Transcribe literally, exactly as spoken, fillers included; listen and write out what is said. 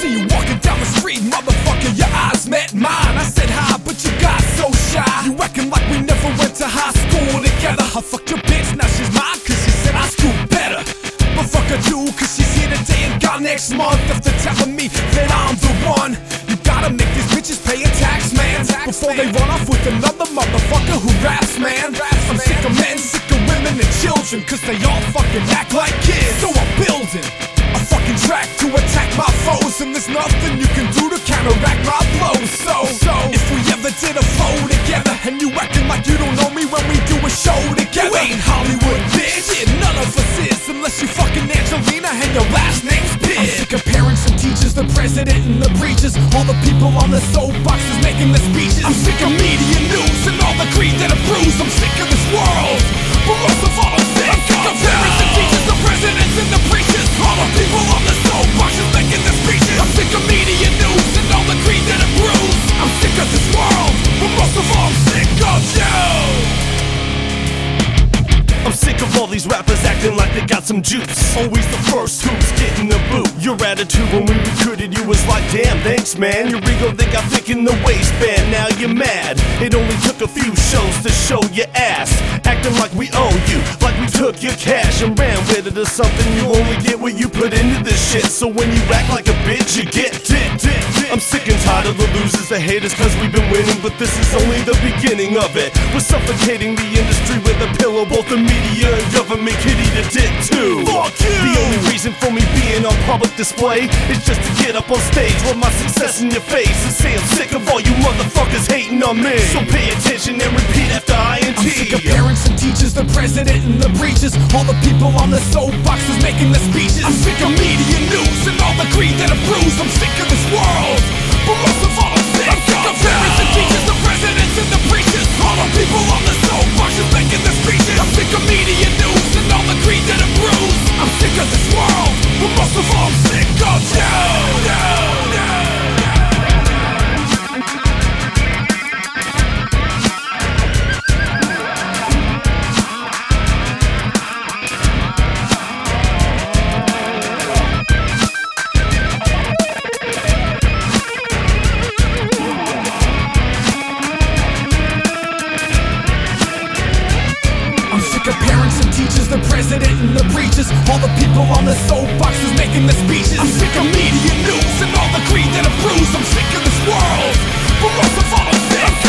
see you walking down the street, motherfucker, your eyes met mine. I said hi, but you got so shy. You acting like we never went to high school together. I fucked your bitch, now she's mine, cause she said I screwed better. But fuck her too, cause she's here today and gone next month. After telling me that I'm the one, you gotta make these bitches pay a tax, man, before they run off with another motherfucker who raps, man. I'm sick of men, sick of women and children, cause they all fucking act like kids. So I'm building a fucking track to attack my foes, and there's nothing you can do to counteract my blows. So, so if we ever did a flow together, and you acting like you don't know me when we do a show together, you ain't Hollywood, bitch. Yeah, none of us is, unless you fucking Angelina and your last name's Pitt. I'm sick of parents and teachers, the president and the preachers, all the people on the soapboxes making the speeches. I'm sick of media news and all the greed that approves. I'm sick of this world, but most of all I'm sick, I'm sick of parents and teachers, the presidents and the preachers, all the people on the soapboxes making the speeches. I'm sick of media news and all the greed that approves. I'm sick of this world, but most of all I'm sick of you. I'm sick of all these rappers acting like they got some juice. Always the first who's getting the boot. Your attitude when we recruited you was like, damn, thanks man. Your ego they got thick in the waistband, now you're mad. It only took a few shows to show your ass. Acting like we own you, like we took your cash and ran with it or something. You only get what you put into this shit. So when you act like a bitch, you get dick, dick, dick. I'm sick and tired of the losers, the haters, cause we've been winning. But this is only the beginning of it. We're suffocating the industry with a pillow. Both the media and government could eat a dick too. Fuck you! The only reason for me being on public display is just to get up on stage with my success in your face and say I'm sick of all you motherfuckers hating on me. So pay attention and repeat after I N T. I'm sick of parents and teachers, the president and the preachers, all the people on the soapboxes making the speeches. I'm sick of media news and all the greed that approves. I'm sick of this world, but most of all I'm sick, I'm sick of parents and teachers, the presidents and the preachers, all the people on the soapboxes making the speeches. I'm sick of media news and all the greed that approves. I'm sick of this world, but most of all I'm sick of you. No, no. The president and the preachers, all the people on the soapboxes making the speeches. I'm sick of media news and all the greed that approves. I'm sick of this world, but most of all I'm sick